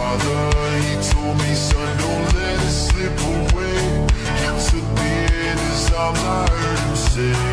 father, he told me, son, don't let it slip away. He took me in his arms, I heard him say,